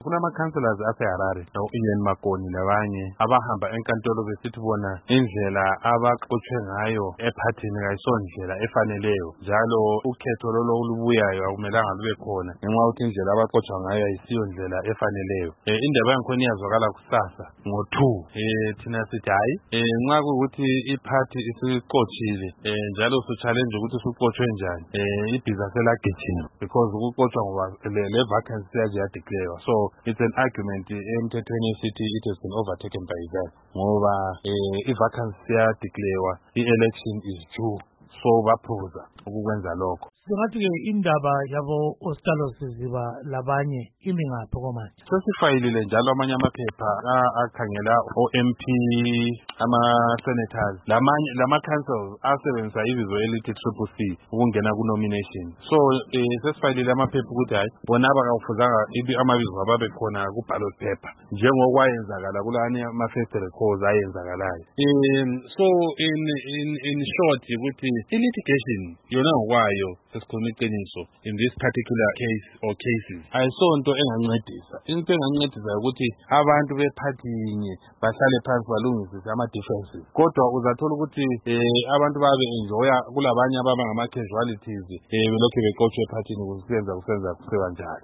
kunama-councillors ase-Harare Ian Makoni labanye abahamba enkantolo besithi bona indlela abaxotshwe ngayo ephathini kayisondlela efaneleyo njalo ukhetho lolo olubuyayo akumelanga lube khona ngenxa yokuthi indlela abaxotshwa ngayo ayisiyo ndlela efaneleyo. Indaba yangikhona iyazwakala kusasa ngo-2 thina sithi hayi nxa kuyukuthi iphathi isixotshile njalo usuchallenge ukuthi usuxotshwe njani ibhiza selagijima because ukuxotshwa ngoba le vacancy yaje yadeclare. So it's an argument emthethweni esithi it has been overtaken by that ngoba i-vacancy yadeclare, i-election is due, so baphuza ukukwenza lokho. Singathi-ke indaba yabo Ostalos ziba labanye imi ngaphi komanje? Sesifayilile njalo amanye amaphepha akhangela o-MP, ama-senators, lama-councils asebenzisa ibizo elithi Triple C ukungena ku-nomination. So sesifayilile amaphepha ukuthi hayi bona abakawufuzanga amabizo ababe khona ku-ballot paper njengokwayenzakala kulani ama-first recalls ayenzakalayo. So in short ukuthi i-litigation yona ngokwayo sesikhuluma iqiniso in this particular case or cases ayisonto engancedisa. Into engancedisa ukuthi abantu bephathinye bahlale phansi balungisise ama-differences. Kodwa uzathola ukuthi abantu babe enjoya kulabanye ababa ngama-casualties belokhu bexotshwe ephathini kusenza kusebanjalo.